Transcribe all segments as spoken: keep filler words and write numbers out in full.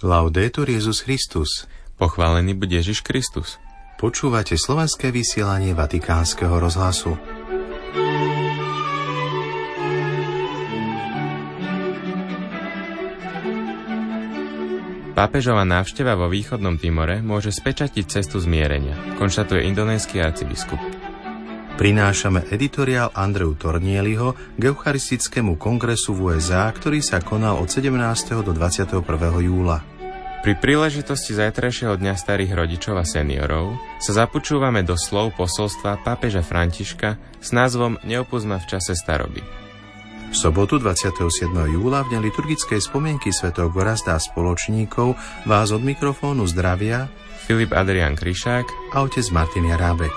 Laudetur Jesus Christus. Pochválený buď Ježiš Kristus. Počúvate slovenské vysielanie Vatikánskeho rozhlasu. Pápežova návšteva vo východnom Timore môže spečatiť cestu zmierenia, konštatuje indonésky arcibiskup. Prinášame editoriál Andreu Tornieliho k Eucharistickému kongresu v ú es á, ktorý sa konal od sedemnásteho do dvadsiateho prvého júla. Pri príležitosti zajtrajšieho dňa starých rodičov a seniorov sa započúvame do slov posolstva pápeža Františka s názvom Neopusť ma v čase staroby. V sobotu dvadsiateho siedmeho júla v deň liturgickej spomienky svätého Gorazda a spoločníkov vás od mikrofónu zdravia Filip Adrián Kryšák a otec Martin Jarábek.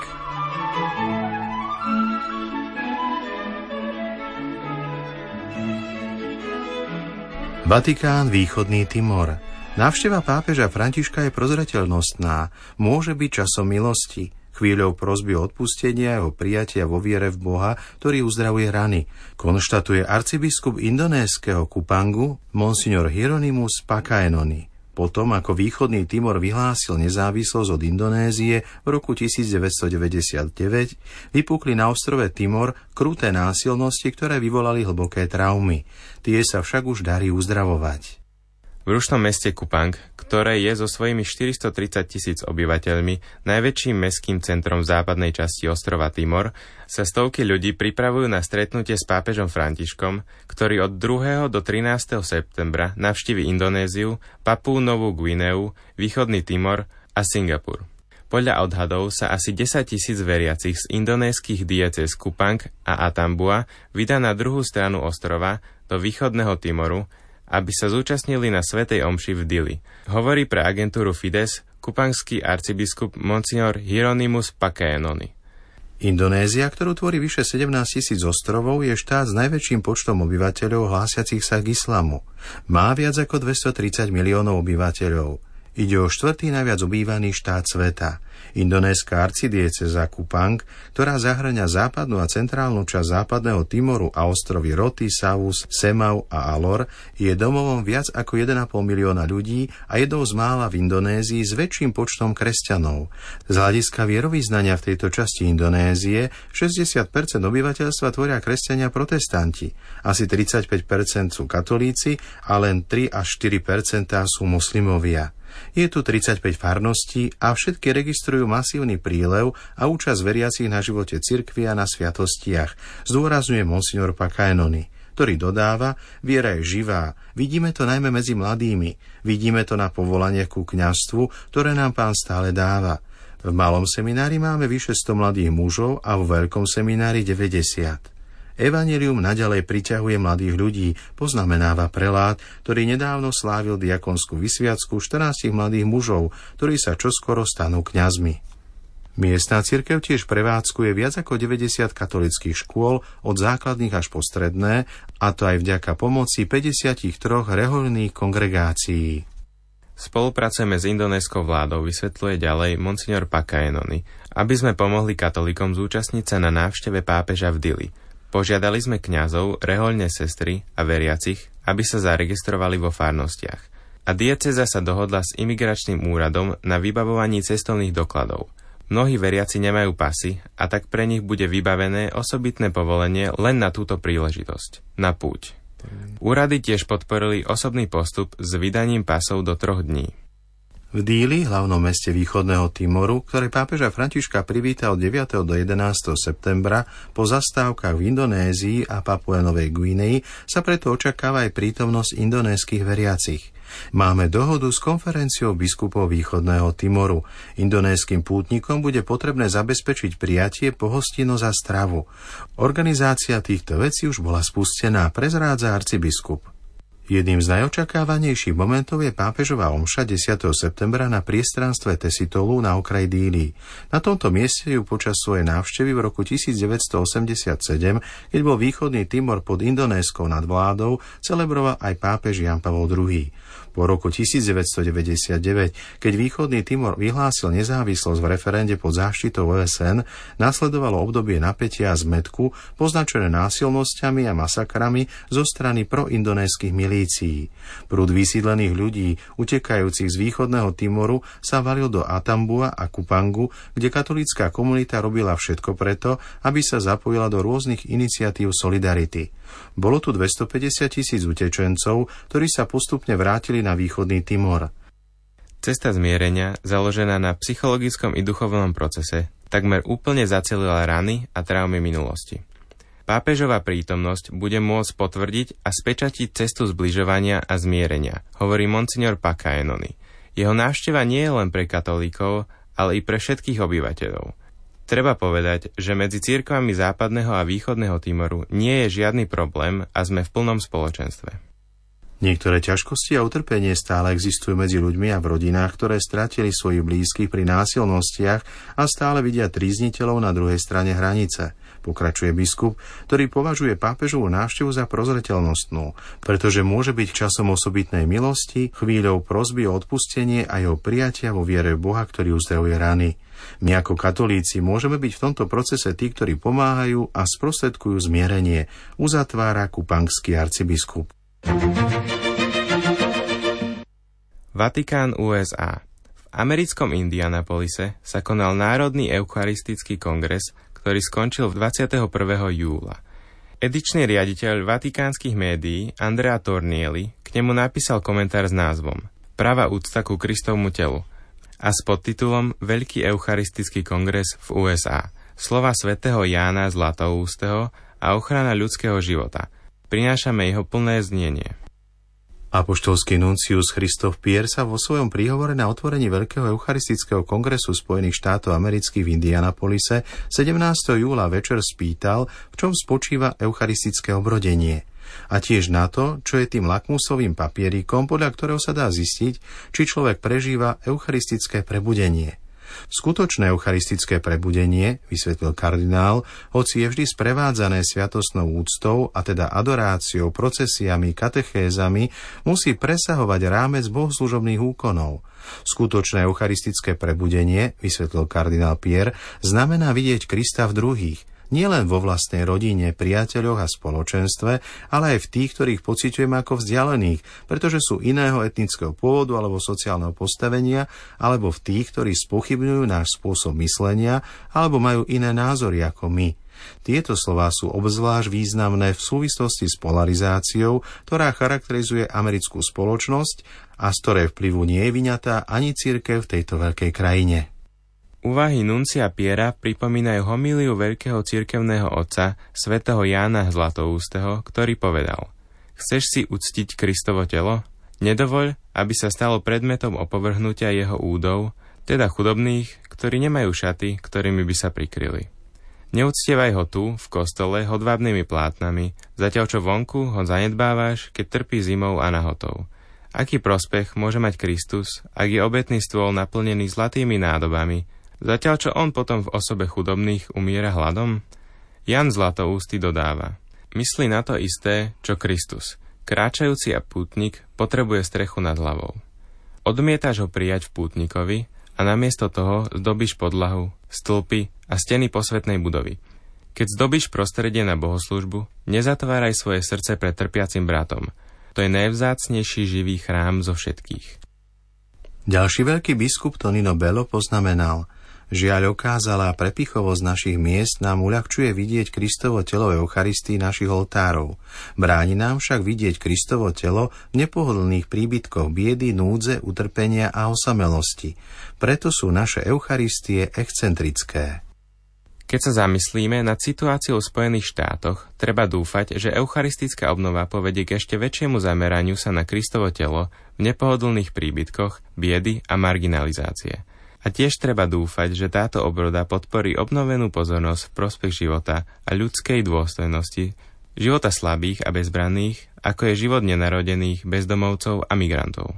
Vatikán, východný Timor. Návšteva pápeža Františka je prozreteľnostná, môže byť časom milosti, chvíľou prosby o odpustenie a o prijatia vo viere v Boha, ktorý uzdravuje rany, konštatuje arcibiskup indonéskeho Kupangu monsignor Hieronymus Pakaenoni. Potom, ako východný Timor vyhlásil nezávislosť od Indonézie v roku devätnásťstodeväťdesiatdeväť, vypukli na ostrove Timor kruté násilnosti, ktoré vyvolali hlboké traumy. Tie sa však už darí uzdravovať. V rušnom meste Kupang, ktoré je so svojimi štyristotridsať tisíc obyvateľmi najväčším mestským centrom v západnej časti ostrova Timor, sa stovky ľudí pripravujú na stretnutie s pápežom Františkom, ktorý od druhého do trinásteho septembra navštívi Indonéziu, Papúu Novú Guineu, východný Timor a Singapur. Podľa odhadov sa asi desaťtisíc veriacich z indonéskych diecéz Kupang a Atambua vydá na druhú stranu ostrova do východného Timoru, aby sa zúčastnili na svätej omši v Dili. Hovorí pre agentúru Fides kupangský arcibiskup monsignor Hieronymus Pakaenoni. Indonézia, ktorú tvorí vyše sedemnásť tisíc ostrovov, je štát s najväčším počtom obyvateľov hlásiacich sa k islamu. Má viac ako dvestotridsať miliónov obyvateľov. Ide o štvrtý najviac obývaný štát sveta. Indonéska arcidiecéza Kupang, ktorá zahŕňa západnú a centrálnu časť západného Timoru a ostrovy Roti, Savus, Semau a Alor, je domovom viac ako jeden a pol milióna ľudí a jednou z mála v Indonézii s väčším počtom kresťanov. Z hľadiska vierovyznania v tejto časti Indonézie šesťdesiat percent obyvateľstva tvoria kresťania protestanti, asi tridsaťpäť percent sú katolíci a len tri až štyri percentá sú muslimovia. Je tu tridsaťpäť farností a všetky registrujú masívny prílev a účasť veriacich na živote cirkvi a na sviatostiach, zdôrazňuje monsignor Pakaenoni, ktorý dodáva, viera je živá, vidíme to najmä medzi mladými, vidíme to na povolanie ku kňazstvu, ktoré nám Pán stále dáva. V malom seminári máme vyše sto mladých mužov a vo veľkom seminári deväťdesiat. Evanjelium naďalej priťahuje mladých ľudí, poznamenáva prelát, ktorý nedávno slávil diakonskú vysviacku štrnástich mladých mužov, ktorí sa čoskoro stanú kňazmi. Miestna cirkev tiež prevádzkuje viac ako deväťdesiat katolických škôl od základných až po stredné, a to aj vďaka pomoci päťdesiattri rehoľných kongregácií. Spolupracujeme s indonéskou vládou, vysvetľuje ďalej monsignor Pakaenoni, aby sme pomohli katolíkom zúčastniť sa na návšteve pápeža v Dili. Požiadali sme kňazov, rehoľné sestry a veriacich, aby sa zaregistrovali vo farnostiach. A diecéza sa dohodla s imigračným úradom na vybavovaní cestovných dokladov. Mnohí veriaci nemajú pasy a tak pre nich bude vybavené osobitné povolenie len na túto príležitosť, na púť. Úrady tiež podporili osobný postup s vydaním pasov do troch dní. V Dili, hlavnom meste východného Timoru, ktoré pápeža Františka privítal od deviateho do jedenásteho septembra po zastávkach v Indonézii a Papue Novej Guinei, sa preto očakáva aj prítomnosť indonéskych veriacich. Máme dohodu s konferenciou biskupov východného Timoru. Indonéskym pútnikom bude potrebné zabezpečiť prijatie, pohostinnosť a stravu. Organizácia týchto vecí už bola spustená, prezrádza arcibiskup. Jedným z najočakávanejších momentov je pápežová omša desiateho septembra na priestranstve Tesitolu na okraji Dili. Na tomto mieste ju počas svojej návštevy v roku devätnásťstoosemdesiatsedem, keď bol východný Timor pod indonéskou nadvládou, celebroval aj pápež Ján Pavol druhý. Po roku devätnásťstodeväťdesiatdeväť, keď východný Timor vyhlásil nezávislosť v referende pod záštitou ó es en, nasledovalo obdobie napätia a zmätku, poznačené násilnosťami a masakrami zo strany proindonéskych milícií. Prúd vysídlených ľudí, utekajúcich z východného Timoru, sa valil do Atambua a Kupangu, kde katolícka komunita robila všetko preto, aby sa zapojila do rôznych iniciatív solidarity. Bolo tu dvestopäťdesiat tisíc utečencov, ktorí sa postupne vrátili na východný Timor. Cesta zmierenia, založená na psychologickom i duchovnom procese, takmer úplne zacelila rany a traumy minulosti. Pápežová prítomnosť bude môcť potvrdiť a spečatiť cestu zbližovania a zmierenia, hovorí monsignor Pakaenoni. Jeho návšteva nie je len pre katolíkov, ale i pre všetkých obyvateľov. Treba povedať, že medzi cirkvami západného a východného Timoru nie je žiadny problém a sme v plnom spoločenstve. Niektoré ťažkosti a utrpenie stále existujú medzi ľuďmi a v rodinách, ktoré stratili svojich blízkych pri násilnostiach a stále vidia trízniteľov na druhej strane hranice, pokračuje biskup, ktorý považuje pápežovú návštevu za prozreteľnostnú, pretože môže byť časom osobitnej milosti, chvíľou prosby o odpustenie a jeho prijatia vo viere v Boha, ktorý uzdravuje rany. My ako katolíci môžeme byť v tomto procese tí, ktorí pomáhajú a sprostredkujú zmierenie, uzatvára kupangský arcibiskup. Vatikán ú es á. V americkom Indianapolise sa konal Národný eucharistický kongres, ktorý skončil dvadsiateho prvého júla. Edičný riaditeľ vatikánskych médií Andrea Tornielli k nemu napísal komentár s názvom Pravá úcta ku Kristovmu telu a s podtitulom Veľký eucharistický kongres v ú es á. Slova svätého Jána Zlatoústeho a ochrana ľudského života. Prinášame jeho plné znenie. Apoštolský nuncius Christoph Pierre sa vo svojom príhovore na otvorení Veľkého eucharistického kongresu Spojených štátov amerických v Indianapolise sedemnásteho júla večer spýtal, v čom spočíva eucharistické obrodenie. A tiež na to, čo je tým lakmusovým papierikom, podľa ktorého sa dá zistiť, či človek prežíva eucharistické prebudenie. Skutočné eucharistické prebudenie, vysvetlil kardinál, hoci je vždy sprevádzané sviatostnou úctou, a teda adoráciou, procesiami, katechézami, musí presahovať rámec bohoslužobných úkonov. Skutočné eucharistické prebudenie, vysvetlil kardinál Pierre, znamená vidieť Krista v druhých, nielen vo vlastnej rodine, priateľoch a spoločenstve, ale aj v tých, ktorých pociťujeme ako vzdialených, pretože sú iného etnického pôvodu alebo sociálneho postavenia, alebo v tých, ktorí spochybňujú náš spôsob myslenia alebo majú iné názory ako my. Tieto slová sú obzvlášť významné v súvislosti s polarizáciou, ktorá charakterizuje americkú spoločnosť a z ktorej vplyvu nie je vyňatá ani cirkev v tejto veľkej krajine. Úvahy nuncia Piera pripomínajú homíliu veľkého cirkevného otca svätého Jána Zlatoústeho, ktorý povedal: Chceš si uctiť Kristovo telo? Nedovoľ, aby sa stalo predmetom opovrhnutia jeho údov, teda chudobných, ktorí nemajú šaty, ktorými by sa prikryli. Neuctievaj ho tu, v kostole, hodvábnymi plátnami, zatiaľ čo vonku ho zanedbávaš, keď trpí zimou a nahotou. Aký prospech môže mať Kristus, ak je obetný stôl naplnený zlatými nádobami, zatiaľ čo on potom v osobe chudobných umiera hladom? Jan Zlatoústy dodáva: Myslí na to isté, čo Kristus. Kráčajúci a pútnik potrebuje strechu nad hlavou. Odmietáš ho prijať v pútnikovi a namiesto toho zdobíš podlahu, stĺpy a steny posvätnej budovy. Keď zdobíš prostredie na bohoslužbu, nezatváraj svoje srdce pred trpiacim bratom. To je najvzácnejší živý chrám zo všetkých. Ďalší veľký biskup Tonino Bello poznamenal: Žiaľ, okázalá prepichovosť našich miest nám uľahčuje vidieť Kristovo telo v Eucharistii našich oltárov. Bráni nám však vidieť Kristovo telo v nepohodlných príbytkoch biedy, núdze, utrpenia a osamelosti. Preto sú naše Eucharistie excentrické. Keď sa zamyslíme nad situáciou v Spojených štátoch, treba dúfať, že eucharistická obnova povedie k ešte väčšiemu zameraniu sa na Kristovo telo v nepohodlných príbytkoch, biedy a marginalizácie. A tiež treba dúfať, že táto obroda podporí obnovenú pozornosť v prospech života a ľudskej dôstojnosti, života slabých a bezbranných, ako je život nenarodených, bezdomovcov a migrantov.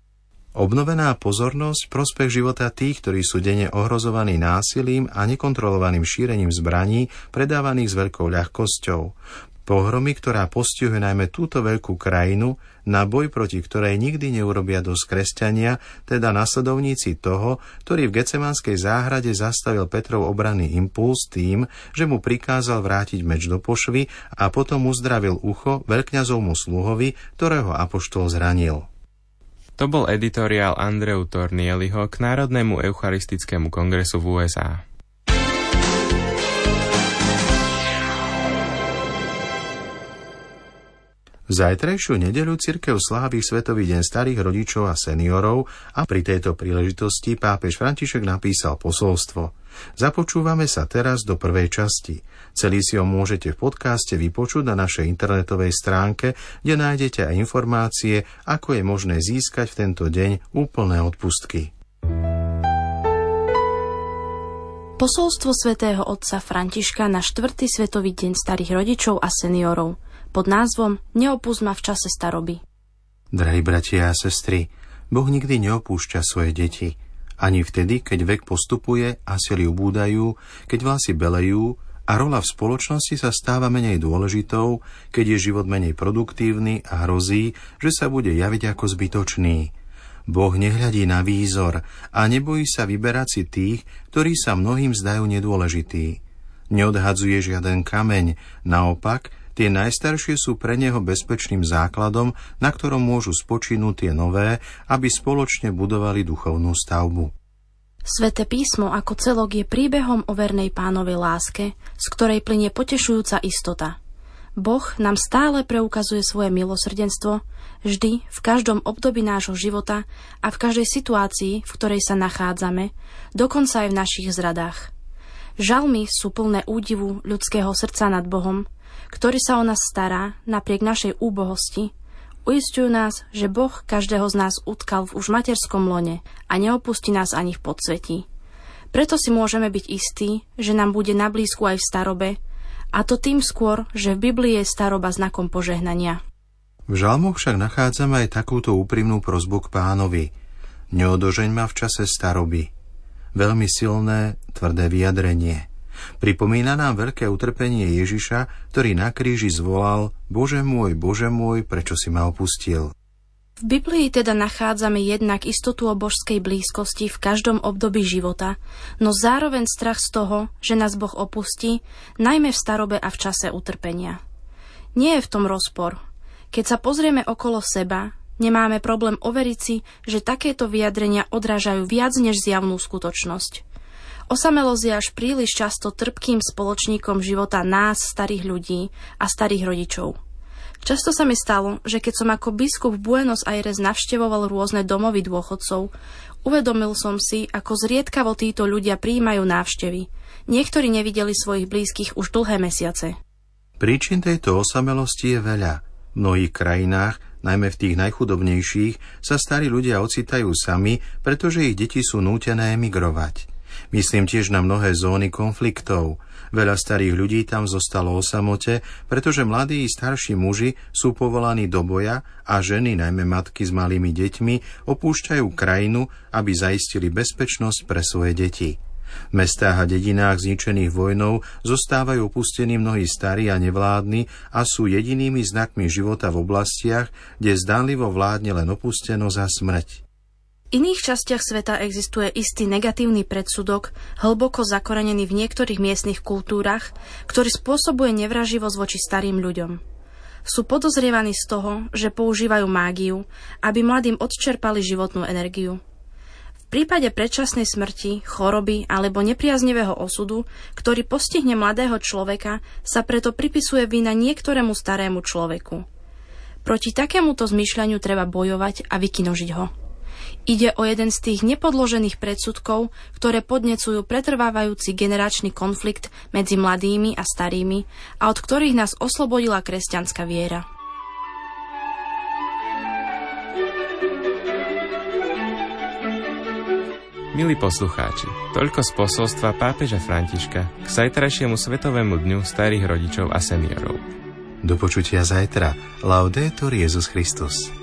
Obnovená pozornosť v prospech života tých, ktorí sú denne ohrozovaní násilím a nekontrolovaným šírením zbraní, predávaných s veľkou ľahkosťou. Pohromy, ktorá postihuje najmä túto veľkú krajinu, na boj proti ktorej nikdy neurobia dosť kresťania, teda nasledovníci toho, ktorý v Getsemanskej záhrade zastavil Petrov obranný impuls tým, že mu prikázal vrátiť meč do pošvy a potom uzdravil ucho veľkňazovmu sluhovi, ktorého apoštol zranil. To bol editoriál Andreu Tornieliho k Národnému eucharistickému kongresu v ú es á. V zajtrajšiu nedeľu cirkev slávi Svetový deň starých rodičov a seniorov a pri tejto príležitosti pápež František napísal posolstvo. Započúvame sa teraz do prvej časti. Celý si ho môžete v podcaste vypočuť na našej internetovej stránke, kde nájdete aj informácie, ako je možné získať v tento deň úplné odpustky. Posolstvo svätého otca Františka na štvrtý Svetový deň starých rodičov a seniorov pod názvom Neopusť ma v čase staroby. Drahí bratia a sestry, Boh nikdy neopúšťa svoje deti. Ani vtedy, keď vek postupuje a sily ubúdajú, keď vlasy belejú a rola v spoločnosti sa stáva menej dôležitou, keď je život menej produktívny a hrozí, že sa bude javiť ako zbytočný. Boh nehľadí na výzor a nebojí sa vyberať si tých, ktorí sa mnohým zdajú nedôležití. Neodhadzuje žiaden kameň, naopak, tie najstaršie sú pre neho bezpečným základom, na ktorom môžu spočinúť tie nové, aby spoločne budovali duchovnú stavbu. Sväté písmo ako celok je príbehom o vernej Pánovej láske, z ktorej plynie potešujúca istota. Boh nám stále preukazuje svoje milosrdenstvo, vždy, v každom období nášho života a v každej situácii, v ktorej sa nachádzame, dokonca aj v našich zradách. Žalmy sú plné údivu ľudského srdca nad Bohom, ktorý sa o nás stará napriek našej úbohosti, uisťujú nás, že Boh každého z nás utkal v už materskom lone a neopustí nás ani v podsvetí. Preto si môžeme byť istí, že nám bude na blízku aj v starobe, a to tým skôr, že v Biblii je staroba znakom požehnania. V žalmoch však nachádzame aj takúto úprimnú prosbu k Pánovi. Neodožeň ma v čase staroby. Veľmi silné, tvrdé vyjadrenie. Pripomína nám veľké utrpenie Ježiša, ktorý na kríži zvolal: Bože môj, Bože môj, prečo si ma opustil? V Biblii teda nachádzame jednak istotu o božskej blízkosti v každom období života, no zároveň strach z toho, že nás Boh opustí, najmä v starobe a v čase utrpenia. Nie je v tom rozpor. Keď sa pozrieme okolo seba, nemáme problém overiť si, že takéto vyjadrenia odrážajú viac než zjavnú skutočnosť. Osamelosť je až príliš často trpkým spoločníkom života nás, starých ľudí a starých rodičov. Často sa mi stalo, že keď som ako biskup v Buenos Aires navštevoval rôzne domovy dôchodcov, uvedomil som si, ako zriedkavo títo ľudia prijímajú návštevy. Niektorí nevideli svojich blízkych už dlhé mesiace. Príčin tejto osamelosti je veľa. V mnohých krajinách, najmä v tých najchudobnejších, sa starí ľudia ocitajú sami, pretože ich deti sú nútené emigrovať. Myslím tiež na mnohé zóny konfliktov. Veľa starých ľudí tam zostalo o samote, pretože mladí i starší muži sú povolaní do boja a ženy, najmä matky s malými deťmi, opúšťajú krajinu, aby zaistili bezpečnosť pre svoje deti. V mestách a dedinách zničených vojnou zostávajú opustení mnohí starí a nevládni a sú jedinými znakmi života v oblastiach, kde zdanlivo vládne len opustenosť a smrť. V iných častiach sveta existuje istý negatívny predsudok, hlboko zakorenený v niektorých miestnych kultúrach, ktorý spôsobuje nevraživosť voči starým ľuďom. Sú podozrievaní z toho, že používajú mágiu, aby mladým odčerpali životnú energiu. V prípade predčasnej smrti, choroby alebo nepriaznivého osudu, ktorý postihne mladého človeka, sa preto pripisuje vina niektorému starému človeku. Proti takémuto zmýšľaniu treba bojovať a vykinožiť ho. Ide o jeden z tých nepodložených predsudkov, ktoré podnecujú pretrvávajúci generačný konflikt medzi mladými a starými a od ktorých nás oslobodila kresťanská viera. Milí poslucháči, toľko z posolstva pápeža Františka k zajtrajšiemu Svetovému dňu starých rodičov a seniorov. Do počutia zajtra. Laudetur Jesus Christus.